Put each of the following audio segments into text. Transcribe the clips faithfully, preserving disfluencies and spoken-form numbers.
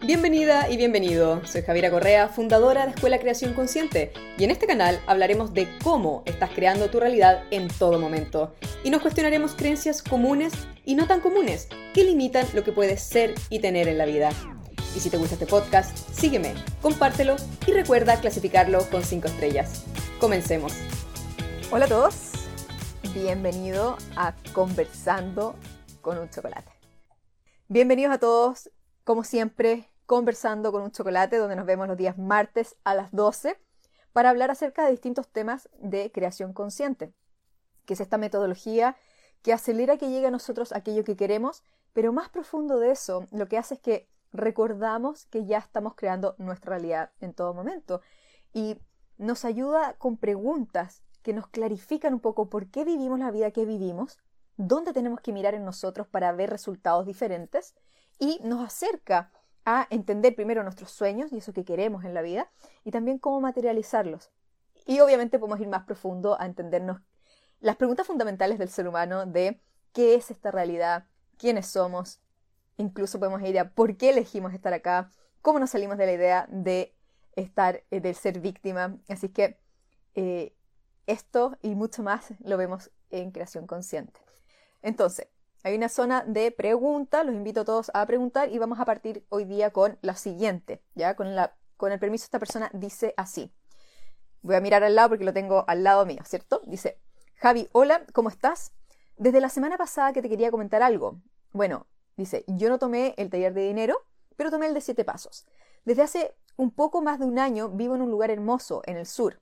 Bienvenida y bienvenido. Soy Javiera Correa, fundadora de Escuela Creación Consciente, y en este canal hablaremos de cómo estás creando tu realidad en todo momento. Y nos cuestionaremos creencias comunes y no tan comunes que limitan lo que puedes ser y tener en la vida. Y si te gusta este podcast, sígueme, compártelo y recuerda clasificarlo con cinco estrellas. Comencemos. Hola a todos, bienvenido a Conversando con un Chocolate. Bienvenidos a todos, como siempre, Conversando con un Chocolate, donde nos vemos los días martes a las doce para hablar acerca de distintos temas de creación consciente, que es esta metodología que acelera que llegue a nosotros aquello que queremos, pero más profundo de eso, lo que hace es que recordamos que ya estamos creando nuestra realidad en todo momento y nos ayuda con preguntas que nos clarifican un poco por qué vivimos la vida que vivimos, dónde tenemos que mirar en nosotros para ver resultados diferentes y nos acerca a entender primero nuestros sueños y eso que queremos en la vida y también cómo materializarlos. Y obviamente podemos ir más profundo a entendernos las preguntas fundamentales del ser humano de qué es esta realidad, quiénes somos, incluso podemos ir a por qué elegimos estar acá, cómo nos salimos de la idea de estar, eh, del ser víctima. Así que eh, esto y mucho más lo vemos en Creación Consciente. Entonces, hay una zona de preguntas, los invito a todos a preguntar y vamos a partir hoy día con la siguiente, ¿ya? Con, la, con el permiso, esta persona dice así. Voy a mirar al lado porque lo tengo al lado mío, ¿cierto? Dice, Javi, hola, ¿cómo estás? Desde la semana pasada que te quería comentar algo. Bueno, dice, yo no tomé el taller de dinero, pero tomé el de siete pasos. Desde hace un poco más de un año vivo en un lugar hermoso, en el sur.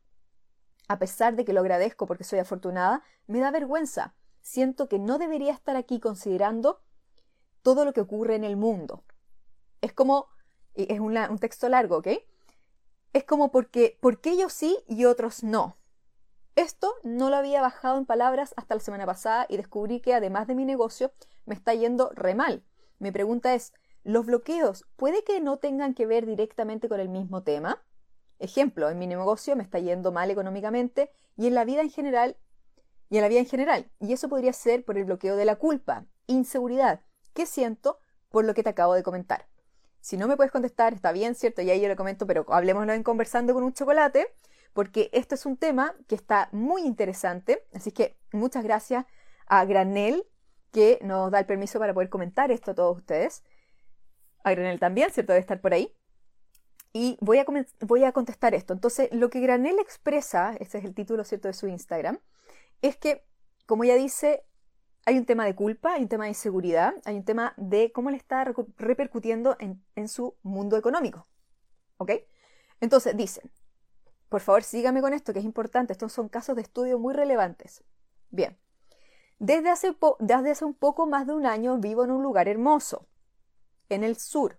A pesar de que lo agradezco porque soy afortunada, me da vergüenza. Siento que no debería estar aquí considerando todo lo que ocurre en el mundo. Es como, es una, un texto largo, ¿ok? Es como porque, ¿por qué yo sí y otros no? Esto no lo había bajado en palabras hasta la semana pasada y descubrí que además de mi negocio me está yendo re mal. Mi pregunta es, ¿los bloqueos puede que no tengan que ver directamente con el mismo tema? Ejemplo, en mi negocio me está yendo mal económicamente y en la vida en general Y en la vida en general. Y eso podría ser por el bloqueo de la culpa, inseguridad, que siento por lo que te acabo de comentar. Si no me puedes contestar, está bien, ¿cierto? Y ahí yo le comento, pero hablemoslo en Conversando con un Chocolate, porque esto es un tema que está muy interesante. Así que muchas gracias a Granel, que nos da el permiso para poder comentar esto a todos ustedes. A Granel también, ¿cierto? Debe estar por ahí. Y voy a, voy a contestar esto. Entonces, lo que Granel expresa, este es el título, ¿cierto?, de su Instagram, es que, como ella dice, hay un tema de culpa, hay un tema de inseguridad, hay un tema de cómo le está repercutiendo en, en su mundo económico. ¿Ok? Entonces, dice, por favor, sígame con esto, que es importante. Estos son casos de estudio muy relevantes. Bien. Desde hace, po- desde hace un poco más de un año vivo en un lugar hermoso, en el sur.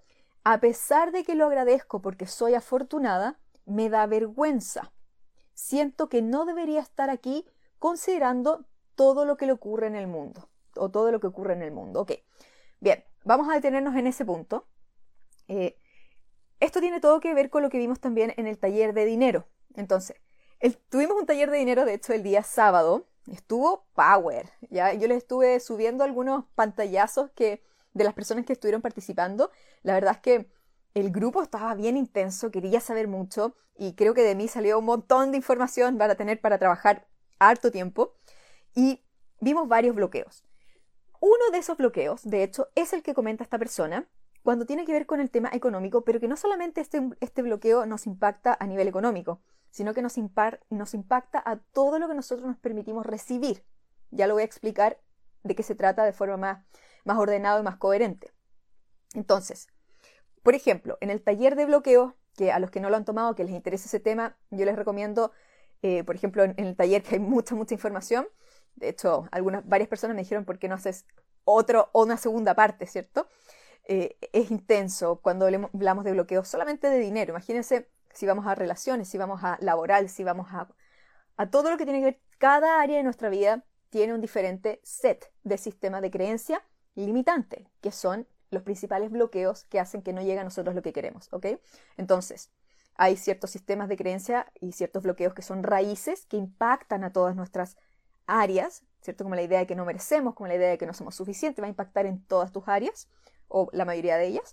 A pesar de que lo agradezco porque soy afortunada, me da vergüenza. Siento que no debería estar aquí considerando todo lo que le ocurre en el mundo, o todo lo que ocurre en el mundo. Ok, bien, vamos a detenernos en ese punto. Eh, esto tiene todo que ver con lo que vimos también en el taller de dinero. Entonces, el, tuvimos un taller de dinero, de hecho, el día sábado. Estuvo power, ¿ya? Yo les estuve subiendo algunos pantallazos que, de las personas que estuvieron participando. La verdad es que el grupo estaba bien intenso, quería saber mucho y creo que de mí salió un montón de información para tener para trabajar harto tiempo y vimos varios bloqueos. Uno de esos bloqueos, de hecho, es el que comenta esta persona cuando tiene que ver con el tema económico, pero que no solamente este, este bloqueo nos impacta a nivel económico, sino que nos, impar, nos impacta a todo lo que nosotros nos permitimos recibir. Ya lo voy a explicar de qué se trata de forma más, más ordenada y más coherente. Entonces, por ejemplo, en el taller de bloqueo, que a los que no lo han tomado, que les interese ese tema, yo les recomiendo, eh, por ejemplo, en, en el taller que hay mucha, mucha información. De hecho, algunas, varias personas me dijeron, ¿por qué no haces otro o una segunda parte, ¿cierto? Eh, es intenso cuando hablamos de bloqueo solamente de dinero. Imagínense si vamos a relaciones, si vamos a laboral, si vamos a, a todo lo que tiene que ver. Cada área de nuestra vida tiene un diferente set de sistemas de creencia limitante, que son los principales bloqueos que hacen que no llegue a nosotros lo que queremos, ¿ok? Entonces, hay ciertos sistemas de creencia y ciertos bloqueos que son raíces que impactan a todas nuestras áreas, ¿cierto? Como la idea de que no merecemos, como la idea de que no somos suficientes, va a impactar en todas tus áreas, o la mayoría de ellas.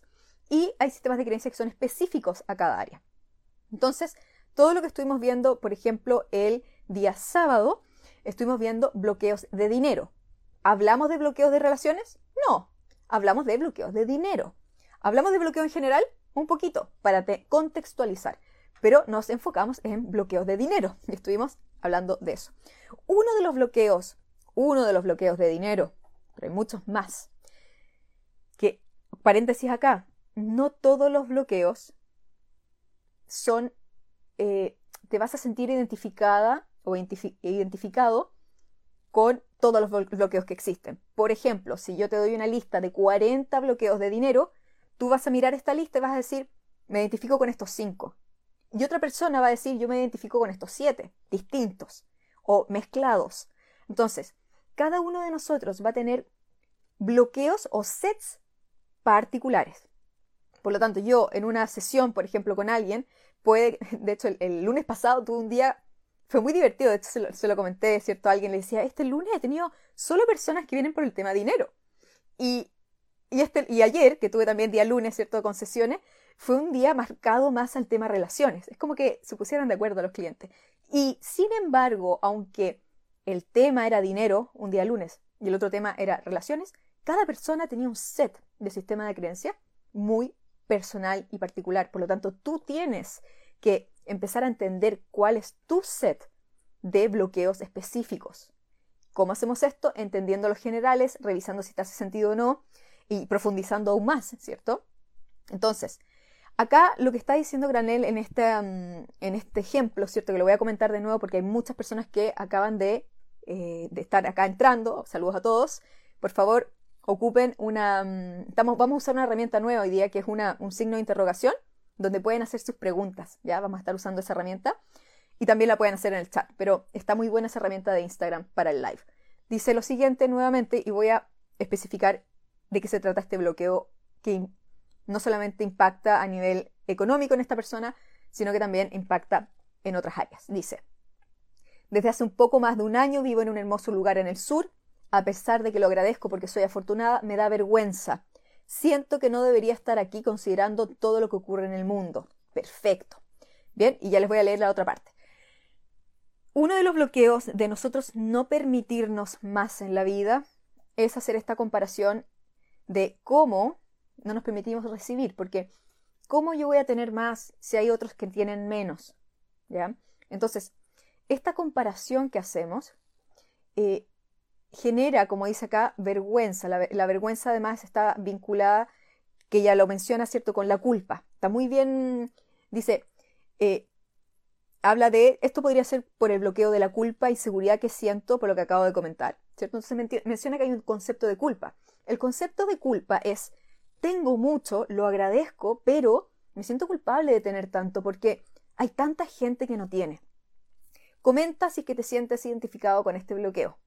y hay sistemas de creencia que son específicos a cada área. Entonces, todo lo que estuvimos viendo, por ejemplo, el día sábado, estuvimos viendo bloqueos de dinero. ¿Hablamos de bloqueos de relaciones? No, hablamos de bloqueos de dinero. ¿Hablamos de bloqueo en general? Un poquito, para te contextualizar. Pero nos enfocamos en bloqueos de dinero y estuvimos hablando de eso. Uno de los bloqueos, uno de los bloqueos de dinero, pero hay muchos más, que, paréntesis acá, no todos los bloqueos son, eh, te vas a sentir identificada o identifi- identificado con todos los bloqueos que existen. Por ejemplo, si yo te doy una lista de cuarenta bloqueos de dinero, tú vas a mirar esta lista y vas a decir, me identifico con estos cinco. Y otra persona va a decir, yo me identifico con estos siete, distintos o mezclados. Entonces, cada uno de nosotros va a tener bloqueos o sets particulares. Por lo tanto, yo en una sesión, por ejemplo, con alguien, puede, de hecho, el, el lunes pasado tuve un día, fue muy divertido, de hecho se lo, se lo comenté, ¿cierto? A alguien le decía, este lunes he tenido solo personas que vienen por el tema dinero. Y, y, este, y ayer, que tuve también día lunes, ¿cierto? Con sesiones, fue un día marcado más al tema relaciones. Es como que se pusieran de acuerdo los clientes. Y sin embargo, aunque el tema era dinero, un día lunes, y el otro tema era relaciones, cada persona tenía un set de sistema de creencia muy personal y particular. Por lo tanto, tú tienes que empezar a entender cuál es tu set de bloqueos específicos. ¿Cómo hacemos esto? Entendiendo los generales, revisando si te hace sentido o no y profundizando aún más, ¿cierto? Entonces, acá lo que está diciendo Granell en este, um, en este ejemplo, ¿cierto? Que lo voy a comentar de nuevo porque hay muchas personas que acaban de, eh, de estar acá entrando. Saludos a todos. Por favor, ocupen una... Um, estamos, vamos a usar una herramienta nueva hoy día que es una, un signo de interrogación donde pueden hacer sus preguntas. Ya vamos a estar usando esa herramienta y también la pueden hacer en el chat. Pero está muy buena esa herramienta de Instagram para el live. Dice lo siguiente nuevamente y voy a especificar de qué se trata este bloqueo que no solamente impacta a nivel económico en esta persona, sino que también impacta en otras áreas. Dice, desde hace un poco más de un año vivo en un hermoso lugar en el sur. A pesar de que lo agradezco porque soy afortunada, me da vergüenza. Siento que no debería estar aquí considerando todo lo que ocurre en el mundo. Perfecto. Bien, y ya les voy a leer la otra parte. Uno de los bloqueos de nosotros no permitirnos más en la vida es hacer esta comparación de cómo no nos permitimos recibir, porque ¿cómo yo voy a tener más si hay otros que tienen menos? ¿Ya? Entonces, esta comparación que hacemos eh, genera, como dice acá, vergüenza. La, la vergüenza además está vinculada, que ya lo menciona, ¿cierto?, con la culpa. Está muy bien, dice, eh, habla de, esto podría ser por el bloqueo de la culpa y seguridad que siento por lo que acabo de comentar, ¿cierto? Entonces men- menciona que hay un concepto de culpa. El concepto de culpa es, tengo mucho, lo agradezco, pero me siento culpable de tener tanto porque hay tanta gente que no tiene. Comenta si es que te sientes identificado con este bloqueo.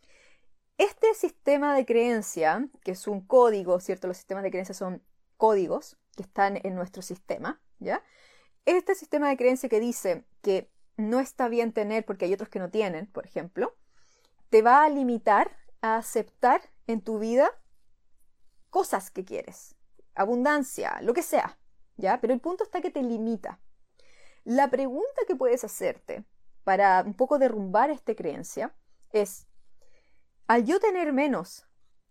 Este sistema de creencia, que es un código, ¿cierto? Los sistemas de creencia son códigos que están en nuestro sistema, ¿ya? Este sistema de creencia que dice que no está bien tener porque hay otros que no tienen, por ejemplo, te va a limitar a aceptar en tu vida cosas que quieres, abundancia, lo que sea, ¿ya? Pero el punto está que te limita. La pregunta que puedes hacerte para un poco derrumbar esta creencia es, ¿al yo tener menos,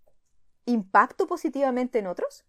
impacto positivamente en otros?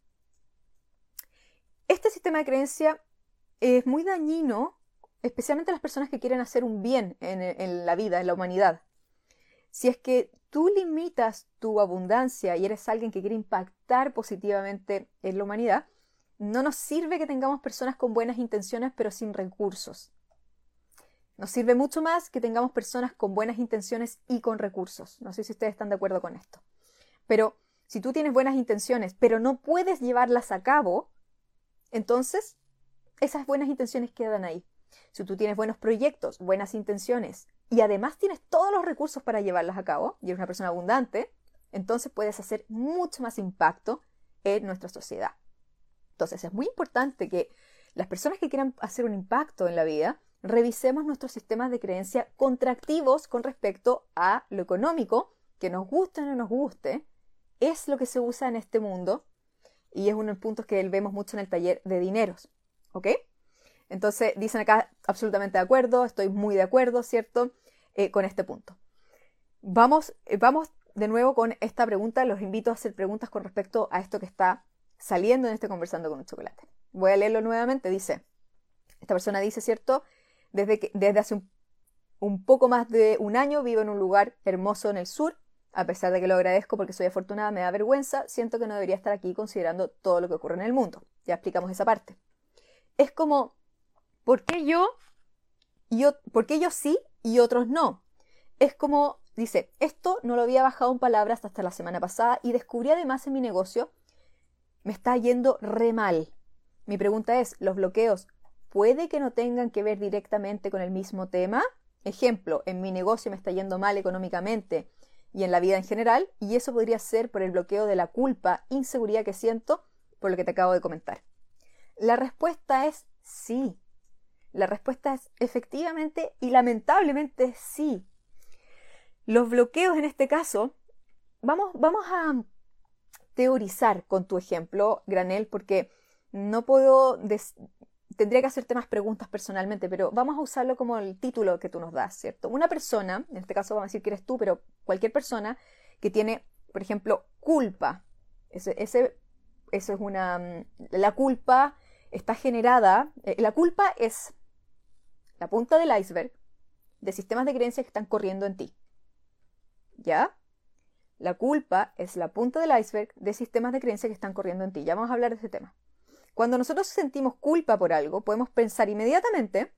Este sistema de creencia es muy dañino, especialmente a las personas que quieren hacer un bien en, en la vida, en la humanidad. Si es que tú limitas tu abundancia y eres alguien que quiere impactar positivamente en la humanidad, no nos sirve que tengamos personas con buenas intenciones pero sin recursos. Nos sirve mucho más que tengamos personas con buenas intenciones y con recursos. No sé si ustedes están de acuerdo con esto. Pero si tú tienes buenas intenciones pero no puedes llevarlas a cabo, entonces esas buenas intenciones quedan ahí. Si tú tienes buenos proyectos, buenas intenciones y además tienes todos los recursos para llevarlas a cabo y eres una persona abundante, entonces puedes hacer mucho más impacto en nuestra sociedad. Entonces es muy importante que las personas que quieran hacer un impacto en la vida revisemos nuestros sistemas de creencia contractivos con respecto a lo económico, que nos guste o no nos guste, es lo que se usa en este mundo y es uno de los puntos que vemos mucho en el taller de dineros, ¿ok? Entonces, dicen acá, absolutamente de acuerdo, estoy muy de acuerdo, ¿cierto? Eh, con este punto. Vamos, eh, vamos de nuevo con esta pregunta. Los invito a hacer preguntas con respecto a esto que está saliendo en este Conversando con un Chocolate. Voy a leerlo nuevamente. Dice, esta persona dice, ¿cierto? Desde, que, desde hace un, un poco más de un año vivo en un lugar hermoso en el sur. A pesar de que lo agradezco porque soy afortunada, me da vergüenza. Siento que no debería estar aquí considerando todo lo que ocurre en el mundo. Ya explicamos esa parte. Es como, ¿por qué yo, yo, ¿por qué yo sí y otros no? Es como, dice, esto no lo había bajado en palabras hasta la semana pasada y descubrí además en mi negocio, me está yendo re mal. Mi pregunta es, ¿los bloqueos puede que no tengan que ver directamente con el mismo tema? Ejemplo, en mi negocio me está yendo mal económicamente y en la vida en general, y eso podría ser por el bloqueo de la culpa, inseguridad que siento por lo que te acabo de comentar. La respuesta es sí. La respuesta es efectivamente y lamentablemente sí. Los bloqueos en este caso, vamos, vamos a teorizar con tu ejemplo, Granel, porque no puedo, des- tendría que hacerte más preguntas personalmente, pero vamos a usarlo como el título que tú nos das, ¿cierto? Una persona, en este caso vamos a decir que eres tú, pero cualquier persona que tiene, por ejemplo, culpa, ese, ese, eso es una, la culpa está generada, eh, la culpa es la punta del iceberg de sistemas de creencias que están corriendo en ti. ¿Ya? La culpa es la punta del iceberg de sistemas de creencias que están corriendo en ti. Ya vamos a hablar de este tema. Cuando nosotros sentimos culpa por algo, podemos pensar inmediatamente,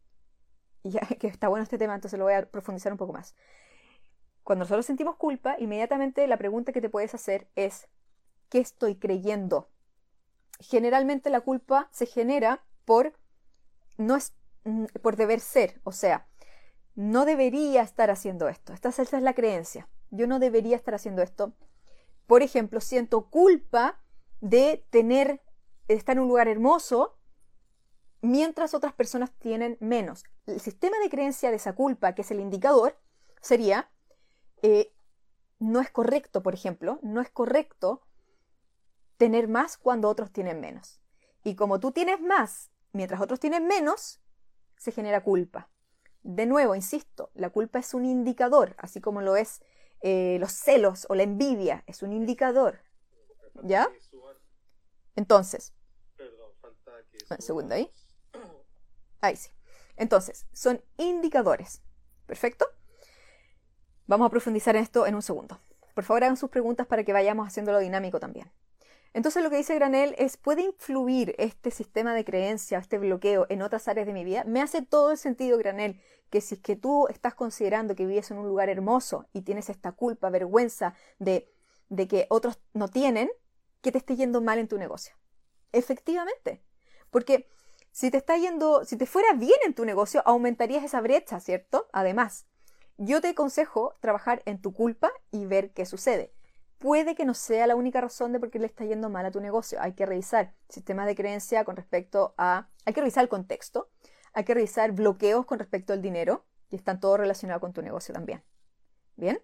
y ya que está bueno este tema, entonces lo voy a profundizar un poco más. Cuando nosotros sentimos culpa, inmediatamente la pregunta que te puedes hacer es, ¿qué estoy creyendo? Generalmente la culpa se genera por, no es, por deber ser, o sea, no debería estar haciendo esto. Esta, esta es la creencia. Yo no debería estar haciendo esto. Por ejemplo, siento culpa de tener, de estar en un lugar hermoso mientras otras personas tienen menos. El sistema de creencia de esa culpa, que es el indicador, sería, eh, no es correcto, por ejemplo, no es correcto tener más cuando otros tienen menos. Y como tú tienes más mientras otros tienen menos, se genera culpa. De nuevo, insisto, la culpa es un indicador, así como lo es eh, los celos o la envidia, es un indicador. ¿Ya? Entonces, un segundo ahí. Ahí sí. Entonces, son indicadores. ¿Perfecto? Vamos a profundizar en esto en un segundo. Por favor, hagan sus preguntas para que vayamos haciéndolo dinámico también. Entonces lo que dice Granel es, ¿puede influir este sistema de creencia, este bloqueo en otras áreas de mi vida? Me hace todo el sentido, Granel, que si es que tú estás considerando que vives en un lugar hermoso y tienes esta culpa, vergüenza de, de que otros no tienen, que te esté yendo mal en tu negocio. Efectivamente, porque si te está yendo, si te fuera bien en tu negocio, aumentarías esa brecha, ¿cierto? Además, yo te aconsejo trabajar en tu culpa y ver qué sucede. Puede que no sea la única razón de por qué le está yendo mal a tu negocio. Hay que revisar sistemas de creencia con respecto a... Hay que revisar el contexto. Hay que revisar bloqueos con respecto al dinero. Y están todos relacionados con tu negocio también. ¿Bien?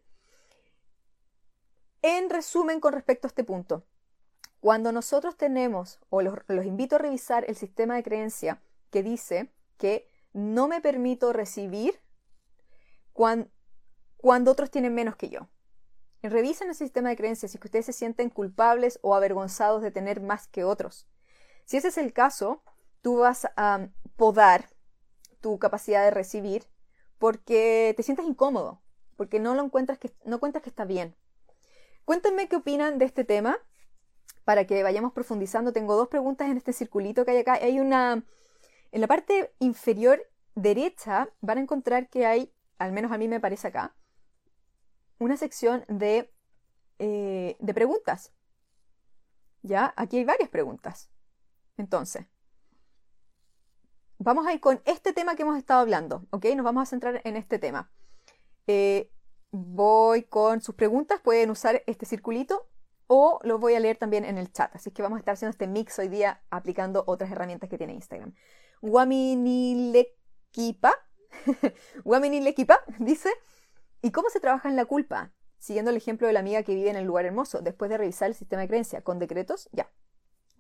En resumen, con respecto a este punto. Cuando nosotros tenemos, o los, los invito a revisar el sistema de creencia que dice que no me permito recibir cuando, cuando otros tienen menos que yo. Revisen el sistema de creencias si es que ustedes se sienten culpables o avergonzados de tener más que otros. Si ese es el caso, tú vas a podar tu capacidad de recibir porque te sientes incómodo, porque no lo encuentras que, no encuentras que está bien. Cuéntenme qué opinan de este tema para que vayamos profundizando. Tengo dos preguntas en este circulito que hay acá. Hay una, en la parte inferior derecha van a encontrar que hay, al menos a mí me parece acá, una sección de, eh, de preguntas. ¿Ya? Aquí hay varias preguntas. Entonces, vamos a ir con este tema que hemos estado hablando, ¿ok? Nos vamos a centrar en este tema. Eh, voy con sus preguntas, pueden usar este circulito o lo voy a leer también en el chat. Así que vamos a estar haciendo este mix hoy día aplicando otras herramientas que tiene Instagram. Guaminilequipa, Guaminilequipa dice... ¿Y cómo se trabaja en la culpa? Siguiendo el ejemplo de la amiga que vive en el lugar hermoso, después de revisar el sistema de creencia, ¿con decretos? Ya.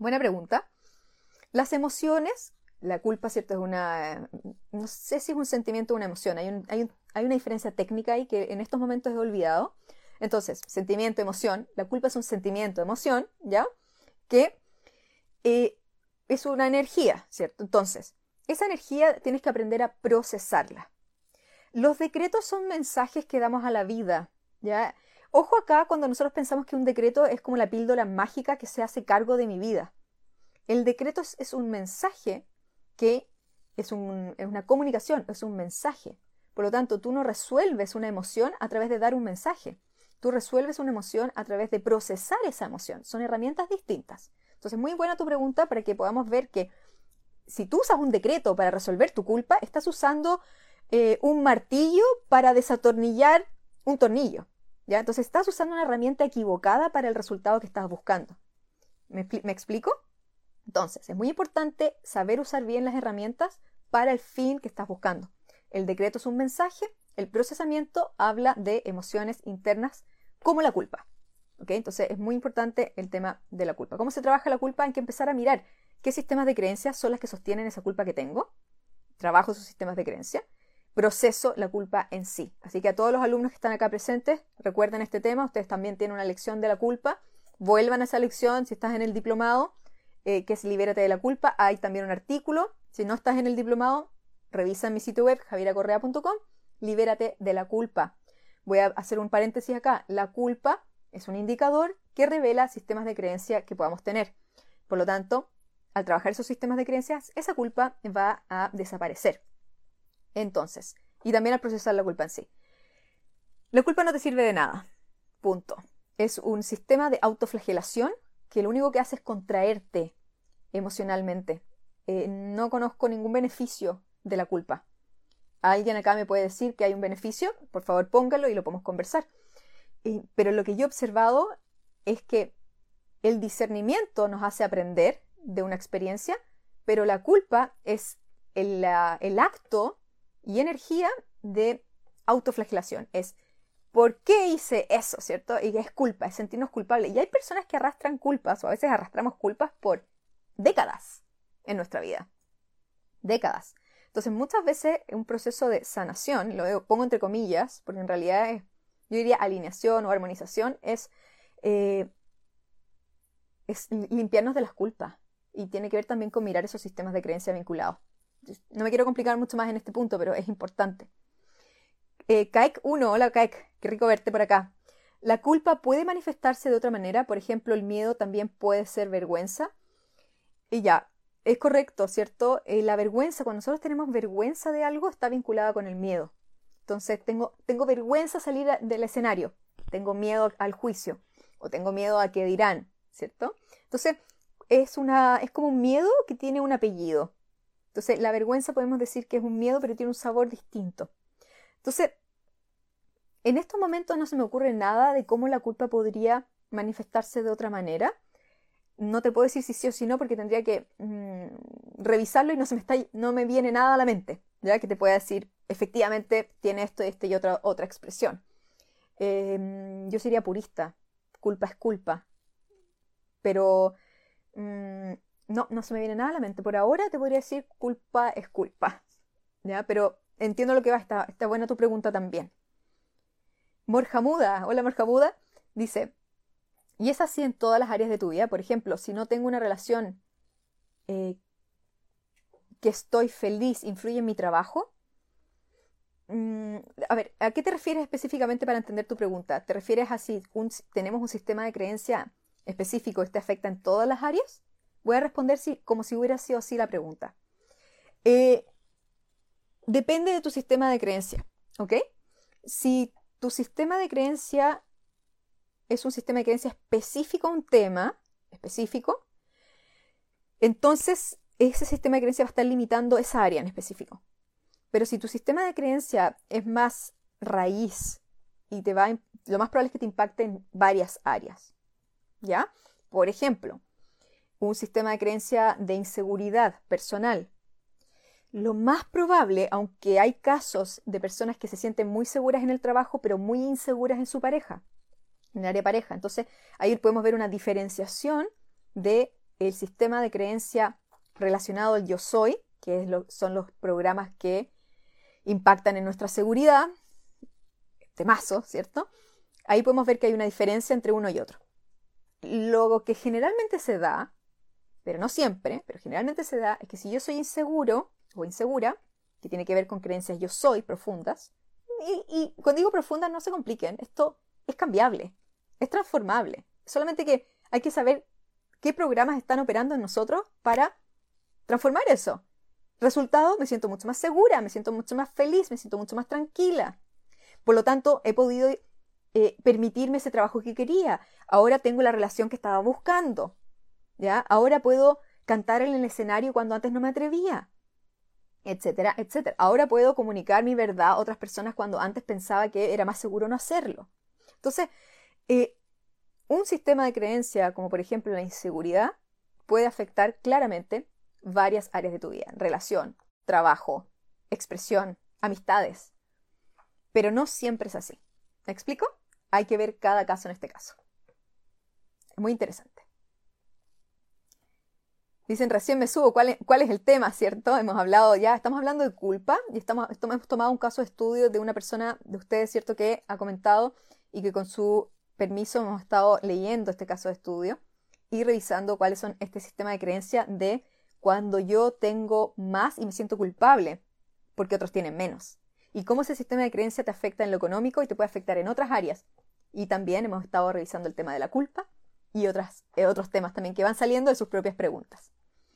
Buena pregunta. Las emociones, la culpa, ¿cierto? Es una, no sé si es un sentimiento o una emoción. Hay, un, hay, un, hay una diferencia técnica ahí que en estos momentos he olvidado. Entonces, sentimiento, emoción. La culpa es un sentimiento, emoción, ¿ya? Que eh, es una energía, ¿cierto? Entonces, esa energía tienes que aprender a procesarla. Los decretos son mensajes que damos a la vida, ¿ya? Ojo acá cuando nosotros pensamos que un decreto es como la píldora mágica que se hace cargo de mi vida. El decreto es, es un mensaje que es, un, es una comunicación, es un mensaje. Por lo tanto, tú no resuelves una emoción a través de dar un mensaje. Tú resuelves una emoción a través de procesar esa emoción. Son herramientas distintas. Entonces, muy buena tu pregunta para que podamos ver que si tú usas un decreto para resolver tu culpa, estás usando eh, un martillo para desatornillar un tornillo, ¿ya? Entonces, estás usando una herramienta equivocada para el resultado que estás buscando. ¿Me, ¿Me explico? Entonces, es muy importante saber usar bien las herramientas para el fin que estás buscando. El decreto es un mensaje, el procesamiento habla de emociones internas como la culpa. ¿Okay? Entonces, es muy importante el tema de la culpa. ¿Cómo se trabaja la culpa? Hay que empezar a mirar qué sistemas de creencias son las que sostienen esa culpa que tengo. Trabajo esos sistemas de creencia. Proceso la culpa en sí. Así que a todos los alumnos que están acá presentes, recuerden este tema. Ustedes también tienen una lección de la culpa. Vuelvan a esa lección si estás en el diplomado. Eh, que es Libérate de la culpa. Hay también un artículo. Si no estás en el diplomado, revisa en mi sitio web javiera correa punto com. Libérate de la culpa. Voy a hacer un paréntesis acá. La culpa es un indicador que revela sistemas de creencia que podamos tener. Por lo tanto, al trabajar esos sistemas de creencias, esa culpa va a desaparecer. Entonces, y también al procesar la culpa en sí. La culpa no te sirve de nada. Punto. Es un sistema de autoflagelación que lo único que hace es contraerte emocionalmente. Eh, no conozco ningún beneficio de la culpa. ¿Alguien acá me puede decir que hay un beneficio? Por favor, póngalo y lo podemos conversar. Eh, pero lo que yo he observado es que el discernimiento nos hace aprender de una experiencia, pero la culpa es el, uh, el acto y energía de autoflagelación. Es ¿por qué hice eso? ¿Cierto? Y es culpa, es sentirnos culpables. Y hay personas que arrastran culpas, o a veces arrastramos culpas por décadas en nuestra vida. Décadas. Entonces, muchas veces un proceso de sanación, lo pongo entre comillas, porque en realidad es, yo diría alineación o armonización, es, eh, es limpiarnos de las culpas. Y tiene que ver también con mirar esos sistemas de creencia vinculados. No me quiero complicar mucho más en este punto, pero es importante. Eh, Kaek uno, hola Kaek, qué rico verte por acá. La culpa puede manifestarse de otra manera, por ejemplo, el miedo también puede ser vergüenza. Y ya, es correcto, ¿cierto? Eh, la vergüenza, cuando nosotros tenemos vergüenza de algo, está vinculada con el miedo. Entonces, tengo, tengo vergüenza a salir del escenario, tengo miedo al juicio, o tengo miedo a qué dirán, ¿cierto? Entonces, es, una, es como un miedo que tiene un apellido. Entonces, la vergüenza podemos decir que es un miedo, pero tiene un sabor distinto. Entonces, en estos momentos no se me ocurre nada de cómo la culpa podría manifestarse de otra manera. No te puedo decir si sí o si no, porque tendría que mmm, revisarlo y no, se me está, no me viene nada a la mente, ¿ya? Que te pueda decir, efectivamente, tiene esto, este y otra, otra expresión. Eh, yo sería purista. Culpa es culpa. Pero mmm, no, no se me viene nada a la mente. Por ahora te podría decir, culpa es culpa, ¿ya? Pero entiendo lo que va. Está, está buena tu pregunta también. Morjamuda, hola Morjamuda, dice, y es así en todas las áreas de tu vida. Por ejemplo, si no tengo una relación eh, que estoy feliz, influye en mi trabajo. Mm, a ver, ¿a qué te refieres específicamente para entender tu pregunta? ¿Te refieres a si un, tenemos un sistema de creencia específico, este afecta en todas las áreas? Voy a responder si, como si hubiera sido así la pregunta. Eh, depende de tu sistema de creencia, ¿ok? Si tu sistema de creencia es un sistema de creencia específico a un tema específico, entonces ese sistema de creencia va a estar limitando esa área en específico. Pero si tu sistema de creencia es más raíz y te va a, lo más probable es que te impacte en varias áreas, ¿ya? Por ejemplo, un sistema de creencia de inseguridad personal. Lo más probable, aunque hay casos de personas que se sienten muy seguras en el trabajo, pero muy inseguras en su pareja, en el área de pareja. Entonces, ahí podemos ver una diferenciación de el sistema de creencia relacionado al yo soy, que es lo, son los programas que impactan en nuestra seguridad, temazo, ¿cierto? Ahí podemos ver que hay una diferencia entre uno y otro. Lo que generalmente se da, pero no siempre, pero generalmente se da, es que si yo soy inseguro o insegura, que tiene que ver con creencias yo soy profundas, y, y cuando digo profundas no se compliquen, esto es cambiable, es transformable, solamente que hay que saber qué programas están operando en nosotros para transformar eso. Resultado, me siento mucho más segura, me siento mucho más feliz, me siento mucho más tranquila. Por lo tanto, he podido eh, permitirme ese trabajo que quería. Ahora tengo la relación que estaba buscando. ¿Ya? Ahora puedo cantar en el escenario cuando antes no me atrevía. Etcétera, etcétera. Ahora puedo comunicar mi verdad a otras personas cuando antes pensaba que era más seguro no hacerlo. Entonces, eh, un sistema de creencia, como por ejemplo la inseguridad, puede afectar claramente varias áreas de tu vida. Relación, trabajo, expresión, amistades. Pero no siempre es así. ¿Me explico? Hay que ver cada caso en este caso. Es muy interesante. Dicen, recién me subo, ¿cuál es, cuál es el tema, cierto? Hemos hablado ya, estamos hablando de culpa y estamos, hemos tomado un caso de estudio de una persona de ustedes, ¿cierto? Que ha comentado y que con su permiso hemos estado leyendo este caso de estudio y revisando cuáles son este sistema de creencia de cuando yo tengo más y me siento culpable porque otros tienen menos. Y cómo ese sistema de creencia te afecta en lo económico y te puede afectar en otras áreas. Y también hemos estado revisando el tema de la culpa y otras, eh, otros temas también que van saliendo de sus propias preguntas.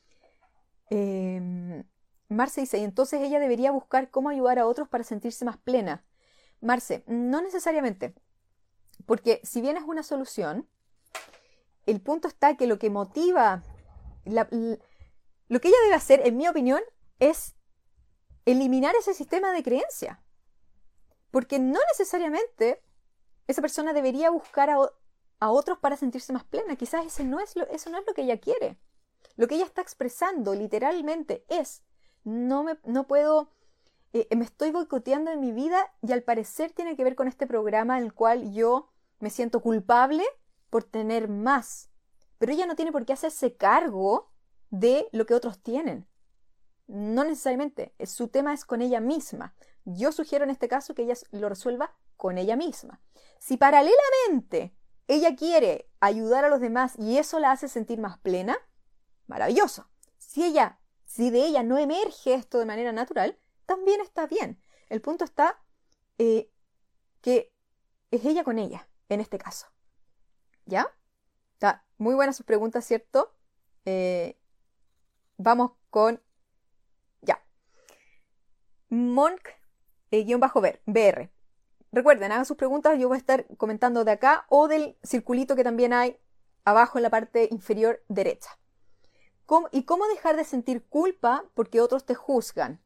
Eh, Marce dice, y entonces ella debería buscar cómo ayudar a otros para sentirse más plena. Marce, no necesariamente. Porque si bien es una solución, el punto está que lo que motiva, la, la, lo que ella debe hacer, en mi opinión, es eliminar ese sistema de creencia. Porque no necesariamente esa persona debería buscar a, a otros para sentirse más plena. Quizás ese no es lo, eso no es lo que ella quiere. Lo que ella está expresando literalmente es, no, me, no puedo, eh, me estoy boicoteando en mi vida y al parecer tiene que ver con este programa en el cual yo me siento culpable por tener más. Pero ella no tiene por qué hacerse cargo de lo que otros tienen. No necesariamente. Su tema es con ella misma. Yo sugiero en este caso que ella lo resuelva con ella misma. Si paralelamente ella quiere ayudar a los demás y eso la hace sentir más plena, maravilloso. Si ella, si de ella no emerge esto de manera natural, también está bien. El punto está eh, que es ella con ella, en este caso. ¿Ya? Está muy buenas sus preguntas, ¿cierto? Eh, vamos con... Ya. Monk, eh, guión bajo B R. Recuerden, hagan sus preguntas, yo voy a estar comentando de acá o del circulito que también hay abajo en la parte inferior derecha. ¿Cómo, ¿Y cómo dejar de sentir culpa porque otros te juzgan?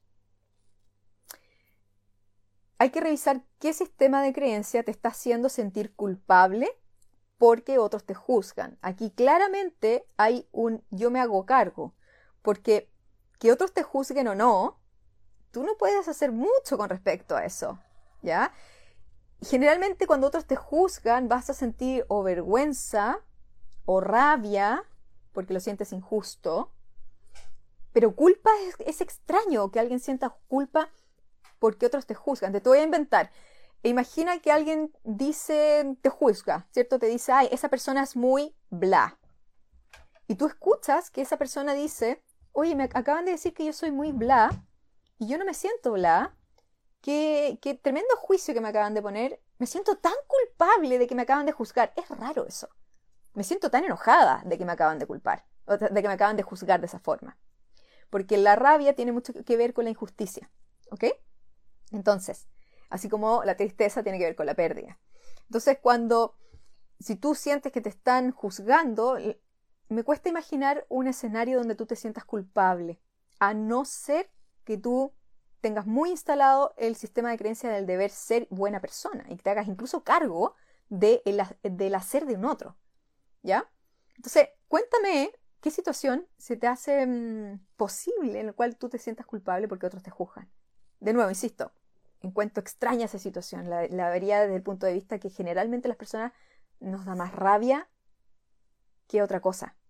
Hay que revisar qué sistema de creencia te está haciendo sentir culpable porque otros te juzgan. Aquí claramente hay un yo me hago cargo, porque que otros te juzguen o no, tú no puedes hacer mucho con respecto a eso, ¿ya? Generalmente cuando otros te juzgan vas a sentir o vergüenza o rabia, porque lo sientes injusto, pero culpa es, es extraño que alguien sienta culpa porque otros te juzgan. Te, te voy a inventar. Imagina que alguien dice, te juzga, ¿cierto? Te dice, ay, esa persona es muy bla. Y tú escuchas que esa persona dice, oye, me acaban de decir que yo soy muy bla y yo no me siento bla. Qué, qué tremendo juicio que me acaban de poner. Me siento tan culpable de que me acaban de juzgar. Es raro eso. Me siento tan enojada de que me acaban de culpar, o de que me acaban de juzgar de esa forma. Porque la rabia tiene mucho que ver con la injusticia, ¿ok? Entonces, así como la tristeza tiene que ver con la pérdida. Entonces, cuando, si tú sientes que te están juzgando, me cuesta imaginar un escenario donde tú te sientas culpable, a no ser que tú tengas muy instalado el sistema de creencia del deber ser buena persona y que te hagas incluso cargo de el, del hacer de un otro. ¿Ya? Entonces, cuéntame qué situación se te hace mmm, posible en la cual tú te sientas culpable porque otros te juzgan. De nuevo, insisto, encuentro extraña esa situación. La, la vería desde el punto de vista que generalmente las personas nos da más rabia que otra cosa.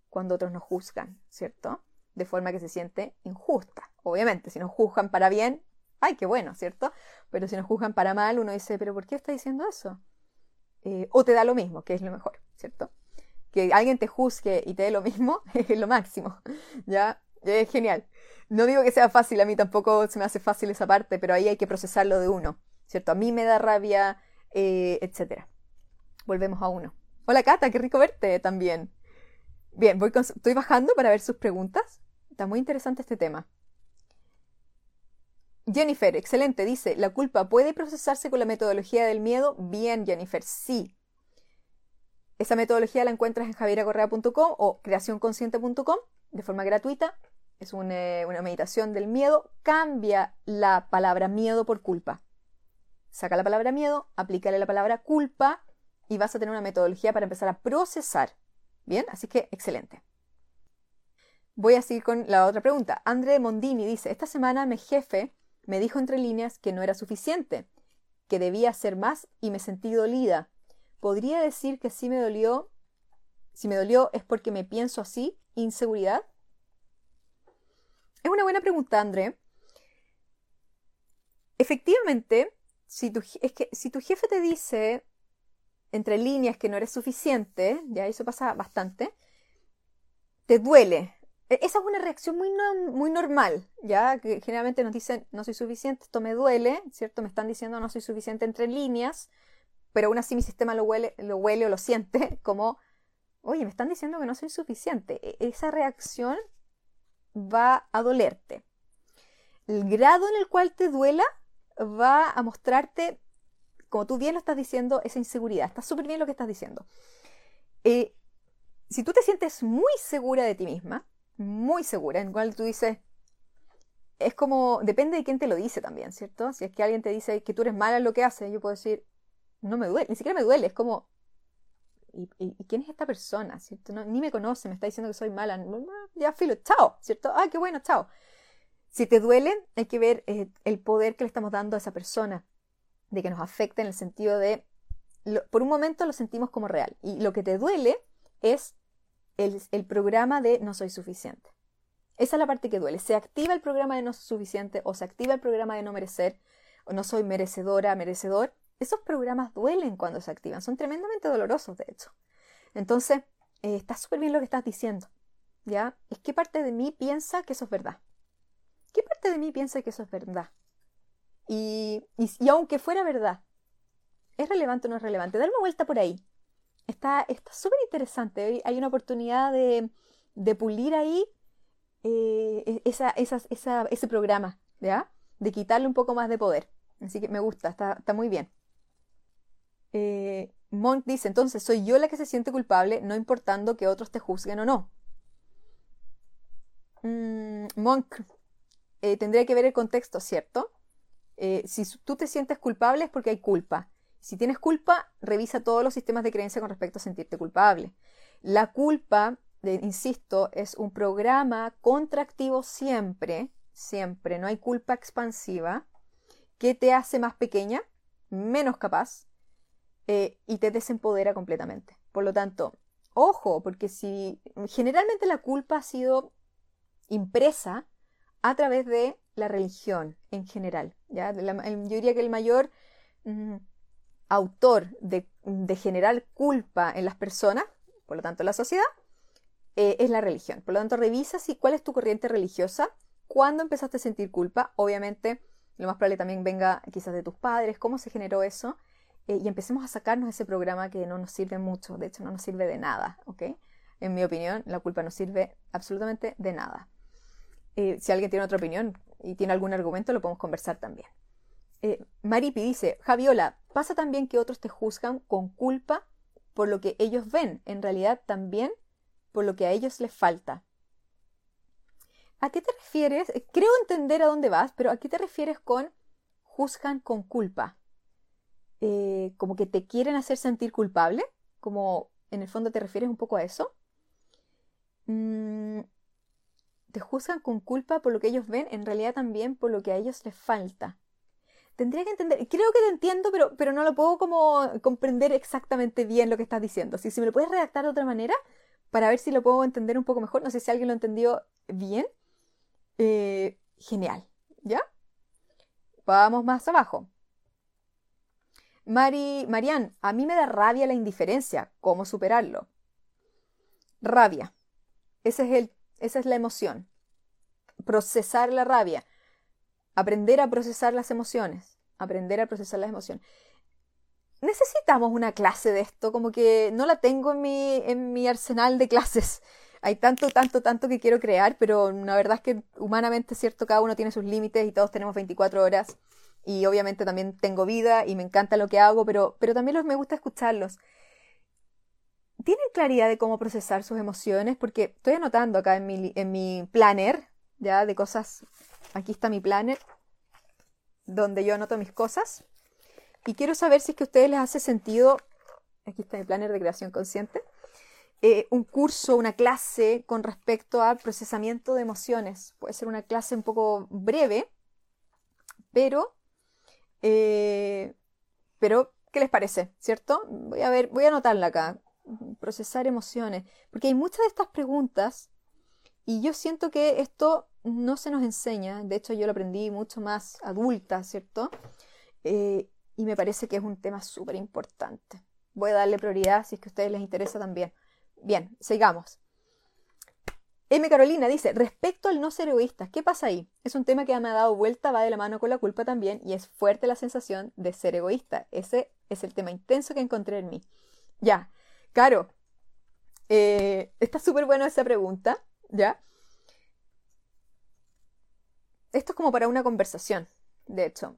cuando otros nos juzgan, ¿cierto? De forma que se siente injusta. Obviamente, si nos juzgan para bien, ¡ay, qué bueno!, ¿cierto? Pero si nos juzgan para mal, uno dice, ¿pero por qué está diciendo eso? Eh, o te da lo mismo, que es lo mejor, ¿cierto? Que alguien te juzgue y te dé lo mismo es lo máximo, ¿ya? Es genial. No digo que sea fácil, a mí tampoco se me hace fácil esa parte, pero ahí hay que procesarlo de uno, ¿cierto? A mí me da rabia, eh, etcétera. Volvemos a uno. Hola Cata, qué rico verte también. Bien, voy con, estoy bajando para ver sus preguntas. Está muy interesante este tema. Jennifer, excelente, dice, ¿la culpa puede procesarse con la metodología del miedo? Bien, Jennifer, sí. Esa metodología la encuentras en javiera correa punto com o creación consciente punto com de forma gratuita. Es una, una meditación del miedo. Cambia la palabra miedo por culpa. Saca la palabra miedo, aplícale la palabra culpa y vas a tener una metodología para empezar a procesar. Bien, así que excelente. Voy a seguir con la otra pregunta. André Mondini dice, esta semana mi jefe me dijo entre líneas que no era suficiente, que debía hacer más y me sentí dolida. ¿Podría decir que si me dolió, si me dolió es porque me pienso así, inseguridad? Es una buena pregunta, André. Efectivamente, si tu, es que si tu jefe te dice entre líneas que no eres suficiente, ya eso pasa bastante, te duele. Esa es una reacción muy, no, muy normal, ya que generalmente nos dicen no soy suficiente, esto me duele, ¿cierto? Me están diciendo no soy suficiente entre líneas, pero aún así mi sistema lo huele, lo huele o lo siente como, oye, me están diciendo que no soy suficiente. Esa reacción va a dolerte. El grado en el cual te duela va a mostrarte, como tú bien lo estás diciendo, esa inseguridad. Está súper bien lo que estás diciendo. Eh, si tú te sientes muy segura de ti misma, muy segura, en el cual tú dices, es como, depende de quién te lo dice también, ¿cierto? Si es que alguien te dice que tú eres mala en lo que haces, yo puedo decir, no me duele, ni siquiera me duele, es como, ¿y, y, y quién es esta persona? ¿Cierto? No, ni me conoce, me está diciendo que soy mala, no, ya filo, chao, ¿cierto? Ah, qué bueno, chao. Si te duele, hay que ver eh, el poder que le estamos dando a esa persona, de que nos afecte en el sentido de, lo, por un momento lo sentimos como real, y lo que te duele es el, el programa de no soy suficiente. Esa es la parte que duele. Se activa el programa de no soy suficiente o se activa el programa de no merecer o no soy merecedora, merecedor. Esos programas duelen cuando se activan. Son tremendamente dolorosos, de hecho. Entonces, eh, está súper bien lo que estás diciendo, ¿ya? Es qué parte de mí piensa que eso es verdad. ¿Qué parte de mí piensa que eso es verdad? Y, y, y aunque fuera verdad, ¿es relevante o no es relevante? Darme vuelta por ahí. Está súper interesante. Hay una oportunidad de, de pulir ahí eh, esa, esa, esa, ese programa, ¿ya? De quitarle un poco más de poder. Así que me gusta, está, está muy bien. Eh, Monk dice, entonces, soy yo la que se siente culpable, no importando que otros te juzguen o no. Mm, Monk, eh, tendría que ver el contexto, ¿cierto? Eh, si tú te sientes culpable es porque hay culpa. Si tienes culpa, revisa todos los sistemas de creencia con respecto a sentirte culpable. La culpa, eh, insisto, es un programa contractivo siempre, siempre. No hay culpa expansiva que te hace más pequeña, menos capaz, eh, y te desempodera completamente. Por lo tanto, ojo, porque si generalmente la culpa ha sido impresa a través de la religión en general, ¿ya? La, yo diría que el mayor mm, autor de, de generar culpa en las personas, por lo tanto en la sociedad, eh, es la religión. Por lo tanto, revisa si, cuál es tu corriente religiosa, cuándo empezaste a sentir culpa. Obviamente, lo más probable también venga quizás de tus padres, cómo se generó eso, eh, y empecemos a sacarnos ese programa que no nos sirve mucho, de hecho no nos sirve de nada, ¿ok? En mi opinión, la culpa no sirve absolutamente de nada. Eh, si alguien tiene otra opinión y tiene algún argumento, lo podemos conversar también. Eh, Maripi dice, Javiola, ¿pasa también que otros te juzgan con culpa por lo que ellos ven? En realidad también por lo que a ellos les falta. ¿A qué te refieres? Creo entender a dónde vas, pero ¿a qué te refieres con juzgan con culpa? Eh, ¿Como que te quieren hacer sentir culpable? ¿Como en el fondo te refieres un poco a eso? Mm, ¿Te juzgan con culpa por lo que ellos ven? En realidad también por lo que a ellos les falta. Tendría que entender, creo que te entiendo, pero, pero no lo puedo como comprender exactamente bien lo que estás diciendo. Si, si me lo puedes redactar de otra manera, para ver si lo puedo entender un poco mejor. No sé si alguien lo entendió bien. Eh, genial, ¿ya? Vamos más abajo. Mari, Marian, a mí me da rabia la indiferencia. ¿Cómo superarlo? Rabia. Ese es el, esa es la emoción. Procesar la rabia. Aprender a procesar las emociones. Aprender a procesar las emociones. Necesitamos una clase de esto, como que no la tengo en mi, en mi arsenal de clases. Hay tanto, tanto, tanto que quiero crear, pero la verdad es que humanamente, cierto, cada uno tiene sus límites y todos tenemos veinticuatro horas. Y obviamente también tengo vida y me encanta lo que hago, pero, pero también los, me gusta escucharlos. ¿Tienen claridad de cómo procesar sus emociones? Porque estoy anotando acá en mi, en mi planner, ya, de cosas. Aquí está mi planner, donde yo anoto mis cosas. Y quiero saber si es que a ustedes les hace sentido, aquí está mi planner de creación consciente, eh, un curso, una clase con respecto al procesamiento de emociones. Puede ser una clase un poco breve, pero, eh, pero ¿qué les parece? ¿Cierto? Voy a ver, voy a anotarla acá. Procesar emociones. Porque hay muchas de estas preguntas y yo siento que esto no se nos enseña. De hecho, yo lo aprendí mucho más adulta, ¿cierto? Eh, y me parece que es un tema súper importante. Voy a darle prioridad si es que a ustedes les interesa también. Bien, sigamos. M. Carolina dice, respecto al no ser egoísta, ¿qué pasa ahí? Es un tema que me ha dado vuelta, va de la mano con la culpa también, y es fuerte la sensación de ser egoísta. Ese es el tema intenso que encontré en mí. Ya, Caro, eh, está súper buena esa pregunta, ¿ya? Esto es como para una conversación, de hecho.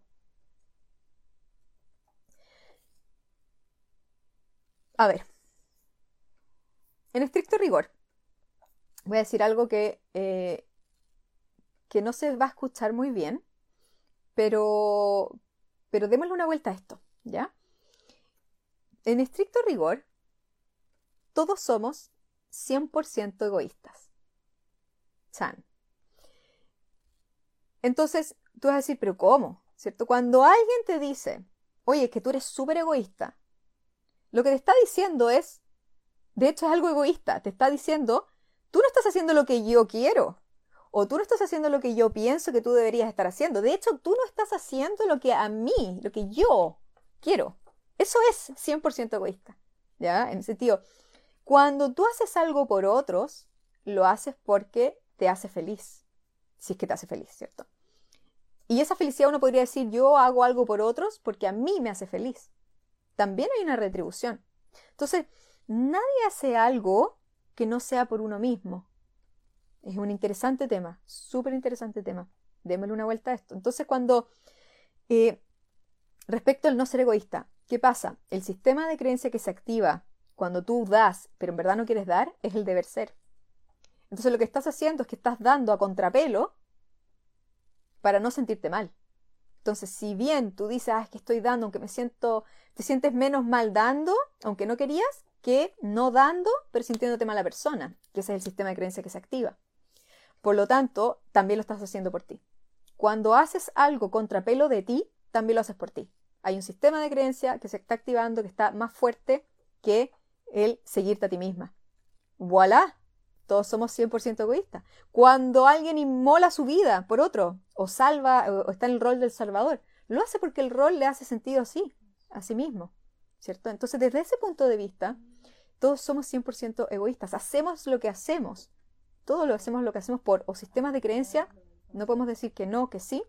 A ver, en estricto rigor, voy a decir algo que, eh, que no se va a escuchar muy bien, pero, pero démosle una vuelta a esto, ¿ya? En estricto rigor, todos somos cien por ciento egoístas. Chan. Entonces, tú vas a decir, ¿pero cómo? ¿Cierto? Cuando alguien te dice, oye, es que tú eres súper egoísta, lo que te está diciendo es, de hecho es algo egoísta, te está diciendo, tú no estás haciendo lo que yo quiero, o tú no estás haciendo lo que yo pienso que tú deberías estar haciendo. De hecho, tú no estás haciendo lo que a mí, lo que yo quiero. Eso es cien por ciento egoísta, ¿ya? En el sentido, cuando tú haces algo por otros, lo haces porque te hace feliz, si es que te hace feliz, ¿cierto? Y esa felicidad uno podría decir, yo hago algo por otros porque a mí me hace feliz. También hay una retribución. Entonces, nadie hace algo que no sea por uno mismo. Es un interesante tema, súper interesante tema. Démosle una vuelta a esto. Entonces, cuando, eh, respecto al no ser egoísta, ¿qué pasa? El sistema de creencia que se activa cuando tú das, pero en verdad no quieres dar, es el deber ser. Entonces, lo que estás haciendo es que estás dando a contrapelo para no sentirte mal. Entonces, si bien tú dices, ah, es que estoy dando, aunque me siento, te sientes menos mal dando, aunque no querías, que no dando, pero sintiéndote mala persona, que ese es el sistema de creencia que se activa. Por lo tanto, también lo estás haciendo por ti. Cuando haces algo contrapelo de ti, también lo haces por ti. Hay un sistema de creencia que se está activando, que está más fuerte que el seguirte a ti misma. ¡Voilá! Todos somos cien por ciento egoístas. Cuando alguien inmola su vida por otro, o salva, o está en el rol del salvador, lo hace porque el rol le hace sentido así, a sí mismo, ¿cierto? Entonces, desde ese punto de vista, todos somos cien por ciento egoístas. Hacemos lo que hacemos. Todo lo hacemos lo que hacemos por o sistemas de creencia, no podemos decir que no, que sí,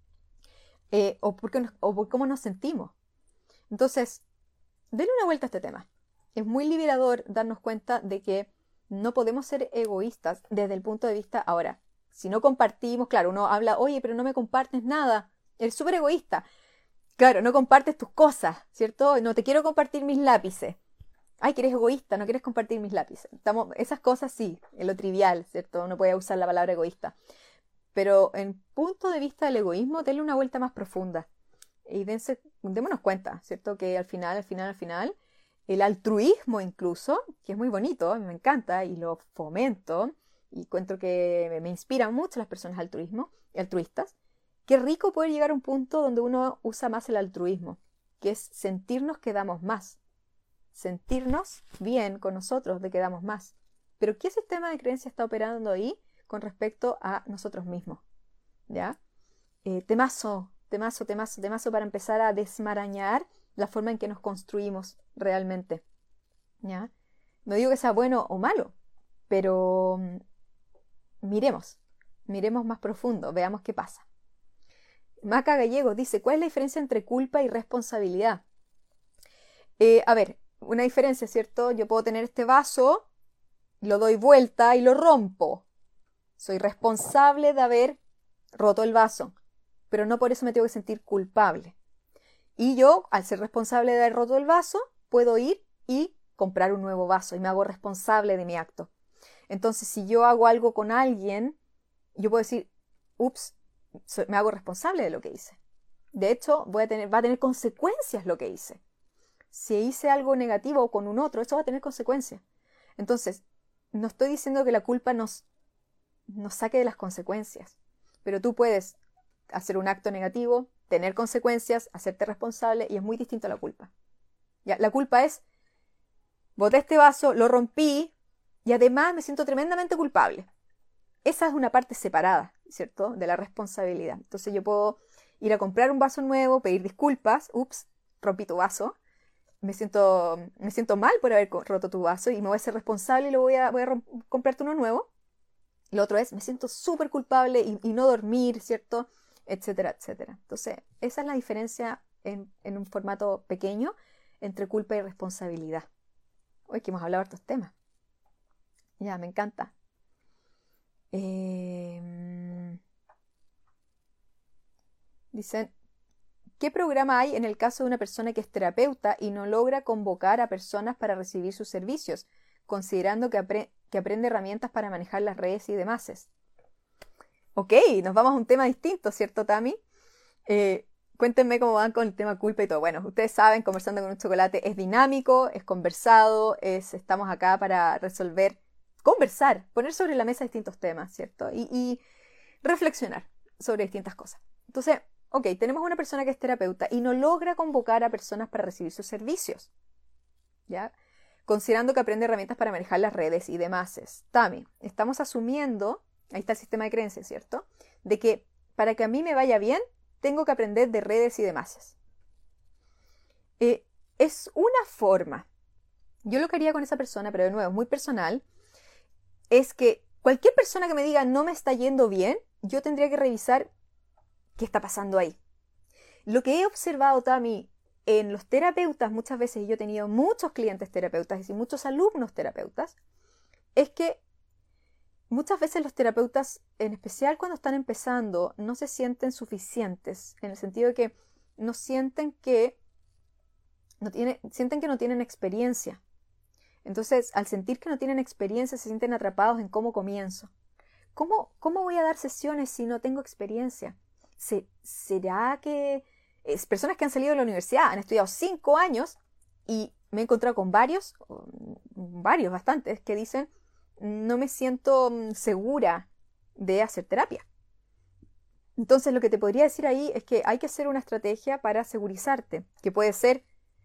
eh, o, porque nos, o por cómo nos sentimos. Entonces, denle una vuelta a este tema. Es muy liberador darnos cuenta de que no podemos ser egoístas desde el punto de vista, ahora, si no compartimos, claro, uno habla, oye, pero no me compartes nada, eres súper egoísta. Claro, no compartes tus cosas, ¿cierto? No te quiero compartir mis lápices. Ay, que eres egoísta, no quieres compartir mis lápices. Estamos, esas cosas sí, en lo trivial, ¿cierto? Uno puede usar la palabra egoísta. Pero en punto de vista del egoísmo, denle una vuelta más profunda. Y dense, démonos cuenta, ¿cierto? Que al final, al final, al final, el altruismo incluso, que es muy bonito, me encanta y lo fomento, y encuentro que me inspiran mucho las personas altruismo, altruistas. Qué rico poder llegar a un punto donde uno usa más el altruismo, que es sentirnos que damos más. Sentirnos bien con nosotros de que damos más. pero ¿qué sistema de creencia está operando ahí con respecto a nosotros mismos? ¿Ya? Eh, temazo, temazo, temazo, temazo para empezar a desmarañar la forma en que nos construimos realmente. ¿Ya? No digo que sea bueno o malo, pero mm, miremos, miremos más profundo, veamos qué pasa. Maca Gallegos dice, ¿cuál es la diferencia entre culpa y responsabilidad? Eh, a ver, una diferencia, ¿cierto? Yo puedo tener este vaso, lo doy vuelta y lo rompo. Soy responsable de haber roto el vaso, pero no por eso me tengo que sentir culpable. Y yo, al ser responsable de haber roto el vaso, puedo ir y comprar un nuevo vaso y me hago responsable de mi acto. Entonces, si yo hago algo con alguien, yo puedo decir, ups, me hago responsable de lo que hice. De hecho, voy a tener, va a tener consecuencias lo que hice. Si hice algo negativo con un otro, eso va a tener consecuencias. Entonces, no estoy diciendo que la culpa nos, nos saque de las consecuencias, pero tú puedes hacer un acto negativo, tener consecuencias, hacerte responsable, y es muy distinto a la culpa. ¿Ya? La culpa es, boté este vaso, lo rompí, y además me siento tremendamente culpable. Esa es una parte separada, ¿cierto?, de la responsabilidad. Entonces yo puedo ir a comprar un vaso nuevo, pedir disculpas, ups, rompí tu vaso, me siento, me siento mal por haber roto tu vaso y me voy a ser responsable y lo voy a, voy a comprarte uno nuevo. Lo otro es, me siento súper culpable y, y no dormir, ¿cierto?, etcétera, etcétera. Entonces, esa es la diferencia en, en un formato pequeño entre culpa y responsabilidad. Hoy que hemos hablado de estos temas. Ya, me encanta. Eh, dicen, ¿qué programa hay en el caso de una persona que es terapeuta y no logra convocar a personas para recibir sus servicios, considerando que, apre que aprende herramientas para manejar las redes y demás? Ok, nos vamos a un tema distinto, ¿cierto, Tami? Eh, cuéntenme cómo van con el tema culpa y todo. Bueno, ustedes saben, Conversando con un Chocolate es dinámico, es conversado, es, estamos acá para resolver, conversar, poner sobre la mesa distintos temas, ¿cierto? Y, y reflexionar sobre distintas cosas. Entonces, ok, tenemos una persona que es terapeuta y no logra convocar a personas para recibir sus servicios, ¿ya? Considerando que aprende herramientas para manejar las redes y demás. Tami, estamos asumiendo, ahí está el sistema de creencias, ¿cierto?, de que para que a mí me vaya bien, tengo que aprender de redes y demás. Eh, es una forma. Yo lo que haría con esa persona, pero de nuevo, muy personal, es que cualquier persona que me diga no me está yendo bien, yo tendría que revisar qué está pasando ahí. Lo que he observado, Tami, en los terapeutas, muchas veces, y yo he tenido muchos clientes terapeutas y muchos alumnos terapeutas, es que muchas veces los terapeutas, en especial cuando están empezando, no se sienten suficientes, en el sentido de que no sienten que no tiene, sienten que no tienen experiencia. Entonces, al sentir que no tienen experiencia, se sienten atrapados en cómo comienzo. ¿Cómo, cómo voy a dar sesiones si no tengo experiencia? ¿Se, ¿Será que es personas que han salido de la universidad, han estudiado cinco años y me he encontrado con varios, varios, bastantes, que dicen no me siento segura de hacer terapia? Entonces, lo que te podría decir ahí es que hay que hacer una estrategia para segurizarte, que puede ser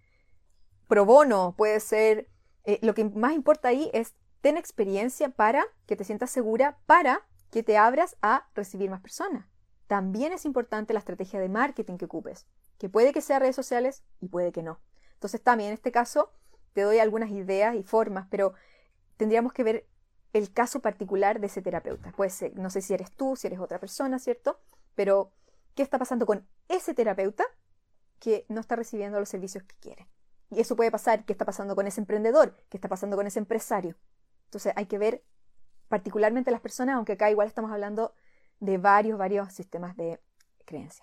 pro bono, puede ser... Eh, lo que más importa ahí es ten experiencia para que te sientas segura, para que te abras a recibir más personas. También es importante la estrategia de marketing que ocupes, que puede que sea redes sociales y puede que no. Entonces también en este caso te doy algunas ideas y formas, pero tendríamos que ver el caso particular de ese terapeuta. Puede ser, no sé si eres tú, si eres otra persona, ¿cierto? Pero ¿qué está pasando con ese terapeuta que no está recibiendo los servicios que quiere? Y eso puede pasar, ¿qué está pasando con ese emprendedor? ¿Qué está pasando con ese empresario? Entonces hay que ver particularmente las personas, aunque acá igual estamos hablando de varios, varios sistemas de creencia.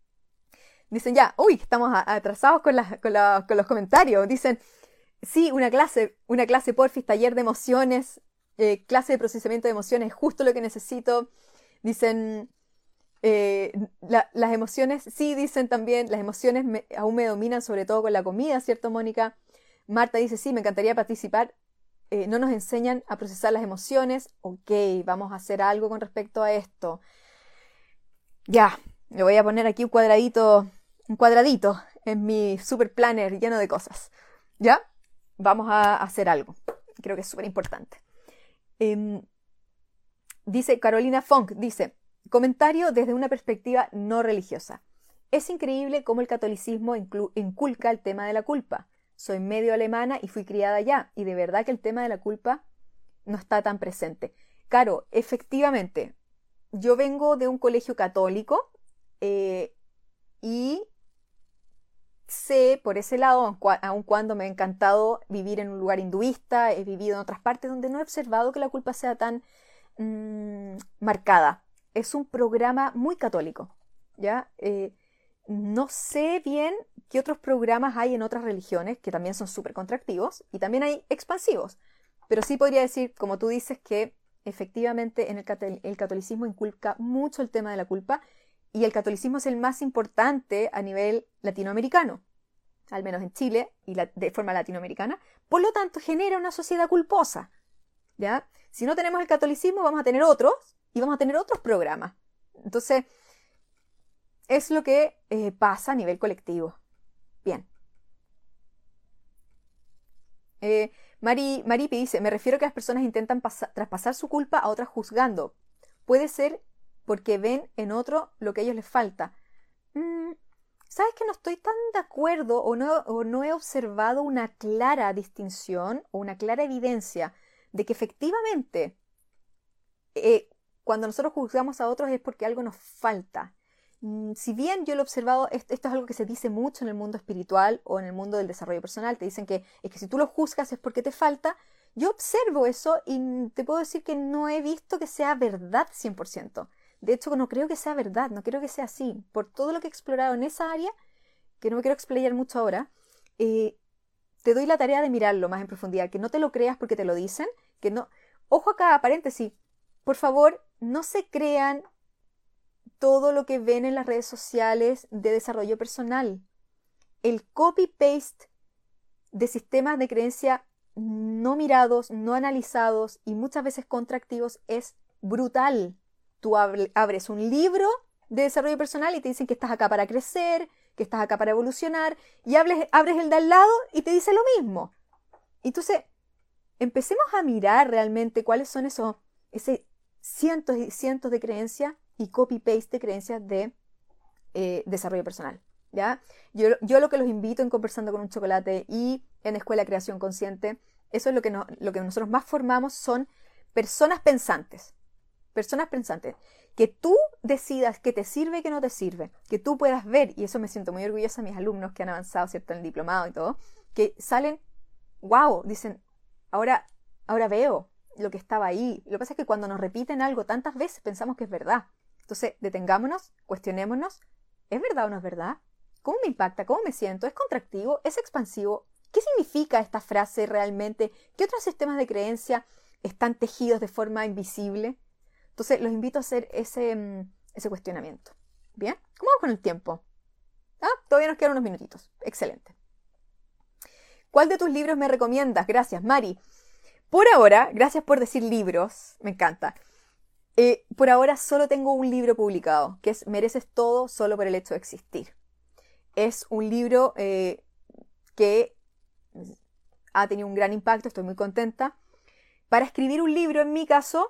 Dicen ya, uy, estamos atrasados con, las, con, la, con los comentarios. Dicen, sí, una clase, una clase porfis, taller de emociones, eh, clase de procesamiento de emociones, justo lo que necesito. Dicen... Eh, la, las emociones, sí, dicen también, las emociones me, aún me dominan, sobre todo con la comida, ¿cierto, Mónica? Marta dice, sí, me encantaría participar, eh, no nos enseñan a procesar las emociones. Ok, vamos a hacer algo con respecto a esto. Ya, le voy a poner aquí un cuadradito, un cuadradito en mi super planner lleno de cosas. ¿Ya? Vamos a hacer algo. Creo que es súper importante. Eh, dice Carolina Funk, dice, comentario desde una perspectiva no religiosa. Es increíble cómo el catolicismo inclu- inculca el tema de la culpa. Soy medio alemana y fui criada allá, y de verdad que el tema de la culpa no está tan presente. Caro, efectivamente, yo vengo de un colegio católico eh, y sé por ese lado, aun cuando me ha encantado vivir en un lugar hinduista, he vivido en otras partes donde no he observado que la culpa sea tan mmm, marcada. Es un programa muy católico, ¿ya? Eh, no sé bien qué otros programas hay en otras religiones que también son súper contractivos y también hay expansivos, pero sí podría decir, como tú dices, que efectivamente en el, cat- el catolicismo inculca mucho el tema de la culpa. Y el catolicismo es el más importante a nivel latinoamericano, al menos en Chile y la, de forma latinoamericana. Por lo tanto, genera una sociedad culposa, ¿ya? Si no tenemos el catolicismo, vamos a tener otros y vamos a tener otros programas. Entonces, es lo que eh, pasa a nivel colectivo. Bien. Eh, Mari, Maripi dice, me refiero a que las personas intentan pasa, traspasar su culpa a otras juzgando. Puede ser porque ven en otro lo que a ellos les falta. Mm, ¿Sabes que no estoy tan de acuerdo o no, o no he observado una clara distinción o una clara evidencia de que efectivamente eh, cuando nosotros juzgamos a otros es porque algo nos falta? Mm, si bien yo lo he observado, esto, esto es algo que se dice mucho en el mundo espiritual o en el mundo del desarrollo personal, te dicen que es que si tú lo juzgas es porque te falta. Yo observo eso y te puedo decir que no he visto que sea verdad cien por ciento. De hecho, no creo que sea verdad, no creo que sea así. Por todo lo que he explorado en esa área, que no me quiero explayar mucho ahora, eh, te doy la tarea de mirarlo más en profundidad, que no te lo creas porque te lo dicen, que no... Ojo acá, paréntesis, por favor, no se crean todo lo que ven en las redes sociales de desarrollo personal. El copy-paste de sistemas de creencia no mirados, no analizados y muchas veces contractivos es brutal. Tú abres un libro de desarrollo personal y te dicen que estás acá para crecer, que estás acá para evolucionar, y abres, abres el de al lado y te dice lo mismo. Entonces, empecemos a mirar realmente cuáles son esos, esos cientos y cientos de creencias y copy-paste de creencias de eh, desarrollo personal, ¿ya? Yo, yo lo que los invito en Conversando con un Chocolate y en Escuela Creación Consciente, eso es lo que, no, lo que nosotros más formamos, son personas pensantes. Personas pensantes, que tú decidas qué te sirve y qué no te sirve, que tú puedas ver, y eso me siento muy orgullosa de mis alumnos que han avanzado, ¿cierto?, en el diplomado y todo, que salen, wow, dicen, ahora, ahora veo lo que estaba ahí. Lo que pasa es que cuando nos repiten algo tantas veces pensamos que es verdad. Entonces, detengámonos, cuestionémonos, ¿es verdad o no es verdad? ¿Cómo me impacta? ¿Cómo me siento? ¿Es contractivo? ¿Es expansivo? ¿Qué significa esta frase realmente? ¿Qué otros sistemas de creencia están tejidos de forma invisible? Entonces, los invito a hacer ese, ese cuestionamiento. ¿Bien? ¿Cómo vamos con el tiempo? Ah, todavía nos quedan unos minutitos. Excelente. ¿Cuál de tus libros me recomiendas? Gracias, Mari. Por ahora, gracias por decir libros. Me encanta. Eh, por ahora solo tengo un libro publicado, que es Mereces todo solo por el hecho de existir. Es un libro eh, que ha tenido un gran impacto. Estoy muy contenta. Para escribir un libro, en mi caso,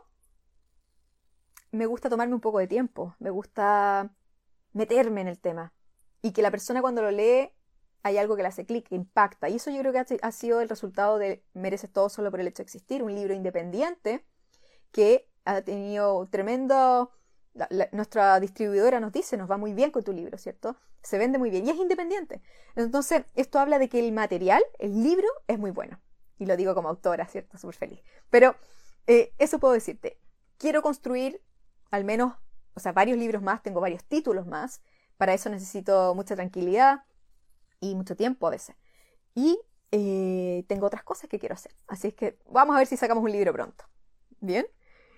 me gusta tomarme un poco de tiempo, me gusta meterme en el tema y que la persona cuando lo lee hay algo que le hace clic, que impacta, y eso yo creo que ha sido el resultado de Mereces todo solo por el hecho de existir, un libro independiente que ha tenido tremendo, la, la, nuestra distribuidora nos dice, nos va muy bien con tu libro, ¿cierto? Se vende muy bien y es independiente. Entonces esto habla de que el material, el libro es muy bueno, y lo digo como autora, ¿cierto? Súper feliz, pero eh, eso puedo decirte. Quiero construir al menos, o sea, varios libros más, tengo varios títulos más. Para eso necesito mucha tranquilidad y mucho tiempo a veces. Y eh, tengo otras cosas que quiero hacer. Así es que vamos a ver si sacamos un libro pronto. ¿Bien?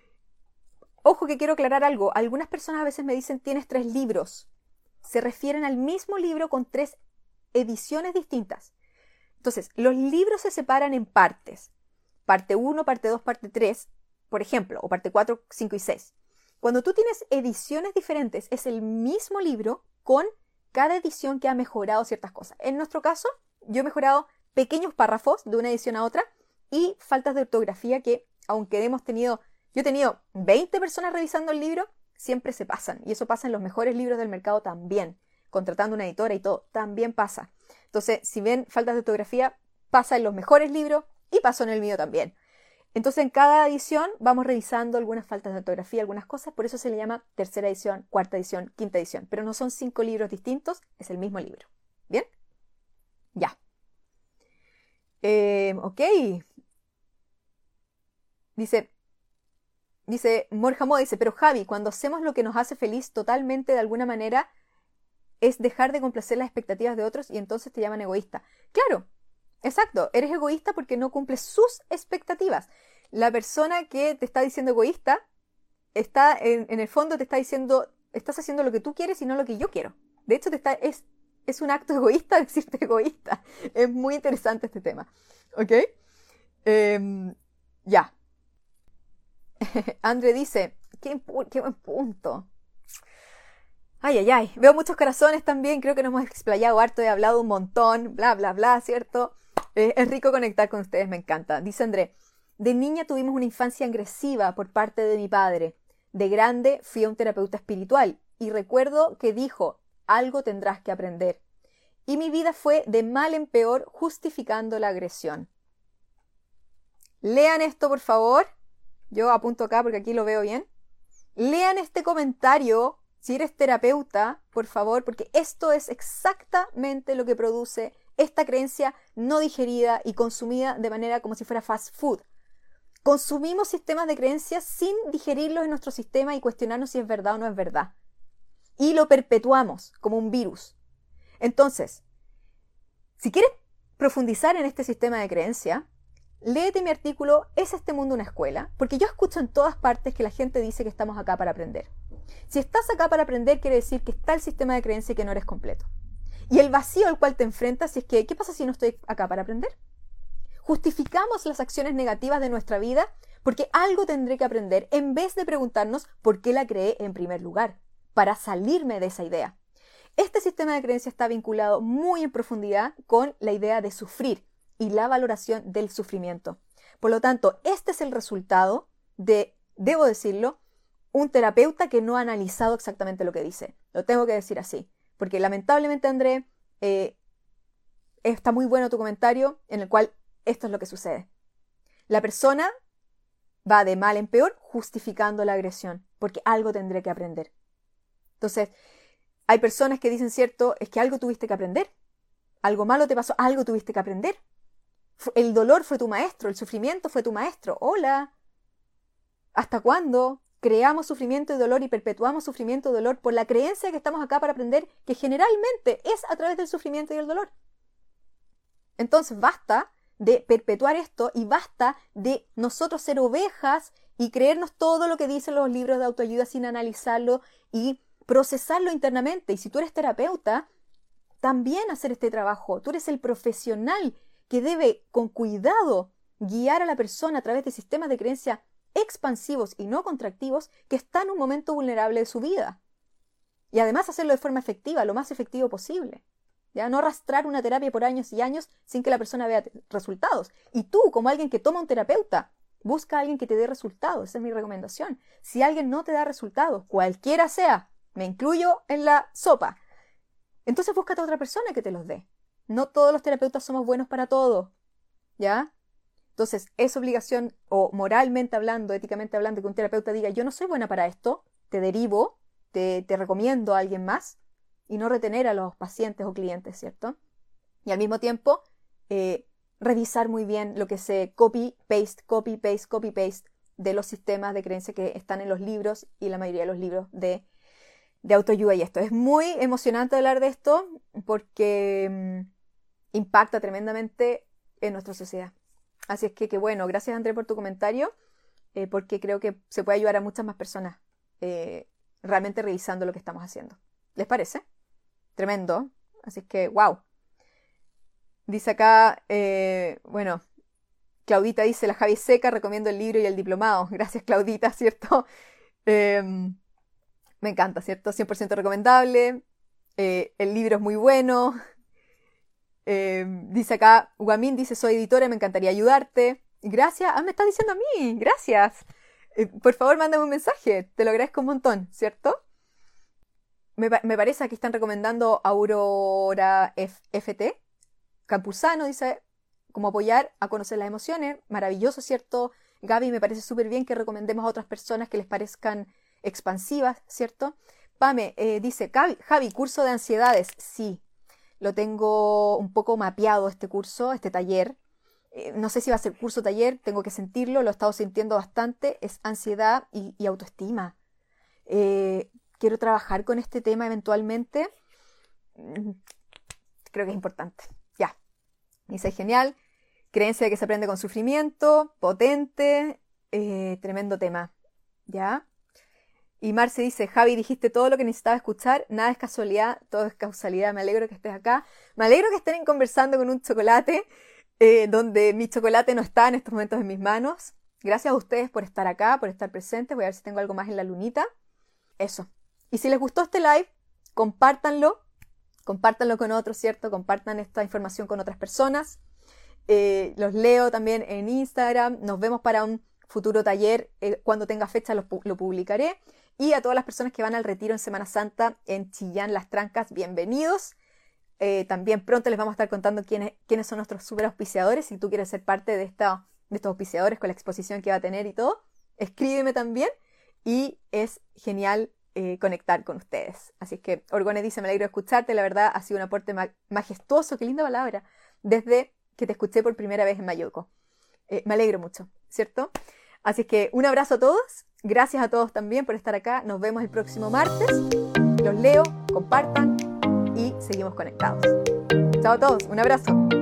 Ojo que quiero aclarar algo. Algunas personas a veces me dicen, tienes tres libros. Se refieren al mismo libro con tres ediciones distintas. Entonces, los libros se separan en partes. Parte uno, parte dos, parte tres, por ejemplo, o parte cuatro, cinco y seis. Cuando tú tienes ediciones diferentes, es el mismo libro con cada edición que ha mejorado ciertas cosas. En nuestro caso, yo he mejorado pequeños párrafos de una edición a otra y faltas de ortografía que aunque hemos tenido, yo he tenido veinte personas revisando el libro, siempre se pasan. Y eso pasa en los mejores libros del mercado también. Contratando una editora y todo, también pasa. Entonces, si ven faltas de ortografía, pasa en los mejores libros y pasó en el mío también. Entonces, en cada edición vamos revisando algunas faltas de ortografía, algunas cosas, por eso se le llama tercera edición, cuarta edición, quinta edición. Pero no son cinco libros distintos, es el mismo libro. ¿Bien? Ya. Eh, ok. Dice, dice, Morja Moda dice, pero Javi, cuando hacemos lo que nos hace feliz totalmente de alguna manera, es dejar de complacer las expectativas de otros y entonces te llaman egoísta. Claro, exacto, eres egoísta porque no cumples sus expectativas. La persona que te está diciendo egoísta, está en, en el fondo te está diciendo, estás haciendo lo que tú quieres y no lo que yo quiero. De hecho, te está, es, es un acto egoísta decirte egoísta. Es muy interesante este tema. ¿Ok? Eh, ya. André dice, qué, qué buen punto. Ay, ay, ay. Veo muchos corazones también. Creo que nos hemos explayado harto. He hablado un montón. Bla, bla, bla, ¿cierto? Eh, es rico conectar con ustedes. Me encanta. Dice André. De niña tuvimos una infancia agresiva por parte de mi padre. De grande fui a un terapeuta espiritual. Y recuerdo que dijo, algo tendrás que aprender. Y mi vida fue de mal en peor justificando la agresión. Lean esto, por favor. Yo apunto acá porque aquí lo veo bien. Lean este comentario. Si eres terapeuta, por favor, porque esto es exactamente lo que produce esta creencia no digerida y consumida de manera como si fuera fast food. Consumimos sistemas de creencias sin digerirlos en nuestro sistema y cuestionarnos si es verdad o no es verdad. Y lo perpetuamos como un virus. Entonces, si quieres profundizar en este sistema de creencia, léete mi artículo ¿Es este mundo una escuela? Porque yo escucho en todas partes que la gente dice que estamos acá para aprender. Si estás acá para aprender, quiere decir que está el sistema de creencia y que no eres completo. Y el vacío al cual te enfrentas es que, ¿qué pasa si no estoy acá para aprender? Justificamos las acciones negativas de nuestra vida porque algo tendré que aprender en vez de preguntarnos por qué la creé en primer lugar, para salirme de esa idea. Este sistema de creencia está vinculado muy en profundidad con la idea de sufrir y la valoración del sufrimiento. Por lo tanto, este es el resultado de, debo decirlo, un terapeuta que no ha analizado exactamente lo que dice. Lo tengo que decir así. Porque lamentablemente, André, eh, está muy bueno tu comentario en el cual esto es lo que sucede. La persona va de mal en peor justificando la agresión. Porque algo tendré que aprender. Entonces, hay personas que dicen, cierto, es que algo tuviste que aprender. Algo malo te pasó, algo tuviste que aprender. El dolor fue tu maestro, el sufrimiento fue tu maestro. Hola. ¿Hasta cuándo creamos sufrimiento y dolor y perpetuamos sufrimiento y dolor por la creencia de que estamos acá para aprender, que generalmente es a través del sufrimiento y el dolor? Entonces basta de perpetuar esto y basta de nosotros ser ovejas y creernos todo lo que dicen los libros de autoayuda sin analizarlo y procesarlo internamente. Y si tú eres terapeuta, también hacer este trabajo. Tú eres el profesional que debe con cuidado guiar a la persona a través de sistemas de creencia expansivos y no contractivos que están en un momento vulnerable de su vida. Y además hacerlo de forma efectiva, lo más efectivo posible. ¿Ya? No arrastrar una terapia por años y años sin que la persona vea resultados. Y tú, como alguien que toma un terapeuta, busca a alguien que te dé resultados. Esa es mi recomendación. Si alguien no te da resultados, cualquiera sea, me incluyo en la sopa, entonces búscate a otra persona que te los dé. No todos los terapeutas somos buenos para todo. ¿Ya? Entonces, es obligación, o moralmente hablando, éticamente hablando, que un terapeuta diga, yo no soy buena para esto, te derivo, te, te recomiendo a alguien más, y no retener a los pacientes o clientes, ¿cierto? Y al mismo tiempo, eh, revisar muy bien lo que se copy-paste, copy-paste, copy-paste de los sistemas de creencia que están en los libros y la mayoría de los libros de, de autoayuda y esto. Es muy emocionante hablar de esto porque mmm, impacta tremendamente en nuestra sociedad. Así es que, que bueno, gracias André por tu comentario, eh, porque creo que se puede ayudar a muchas más personas eh, realmente revisando lo que estamos haciendo. ¿Les parece? Tremendo. Así es que, wow. Dice acá, eh, bueno, Claudita dice, la Javi seca, recomiendo el libro y el diplomado. Gracias Claudita, ¿cierto? Eh, me encanta, ¿cierto? cien por ciento recomendable. Eh, el libro es muy bueno. Eh, dice acá, Guamín dice, soy editora y me encantaría ayudarte. Gracias. Ah, me estás diciendo a mí. Gracias. Eh, por favor, mándame un mensaje. Te lo agradezco un montón, ¿cierto? Me, me parece que aquí están recomendando Aurora F F T. Campuzano dice, como apoyar a conocer las emociones. Maravilloso, ¿cierto? Gaby, me parece súper bien que recomendemos a otras personas que les parezcan expansivas, ¿cierto? Pame eh, dice, Javi, curso de ansiedades. Sí, lo tengo un poco mapeado este curso, este taller. Eh, no sé si va a ser curso o taller, tengo que sentirlo, lo he estado sintiendo bastante. Es ansiedad y, y autoestima. Eh, quiero trabajar con este tema eventualmente. Creo que es importante. Ya. Dice, genial. Creencia de que se aprende con sufrimiento. Potente. Eh, tremendo tema. ¿Ya? Y Marce dice, Javi, dijiste todo lo que necesitaba escuchar. Nada es casualidad, todo es causalidad. Me alegro que estés acá. Me alegro que estén conversando con un chocolate, eh, donde mi chocolate no está en estos momentos en mis manos. Gracias a ustedes por estar acá, por estar presentes. Voy a ver si tengo algo más en la lunita. Eso. Y si les gustó este live, compártanlo. Compártanlo con otros, ¿cierto? Compartan esta información con otras personas. Eh, los leo también en Instagram. Nos vemos para un futuro taller. Eh, cuando tenga fecha lo, lo publicaré. Y a todas las personas que van al retiro en Semana Santa en Chillán, Las Trancas, bienvenidos. Eh, también pronto les vamos a estar contando quiénes, quiénes son nuestros super auspiciadores. Si tú quieres ser parte de, esta, de estos auspiciadores con la exposición que va a tener y todo, escríbeme también. Y es genial eh, conectar con ustedes. Así que Orgone dice, me alegro de escucharte. La verdad ha sido un aporte ma- majestuoso, qué linda palabra, desde que te escuché por primera vez en Mayuco. Eh, me alegro mucho, ¿cierto? Así que un abrazo a todos. Gracias a todos también por estar acá. Nos vemos el próximo martes. Los leo, compartan y seguimos conectados. Chao a todos. Un abrazo.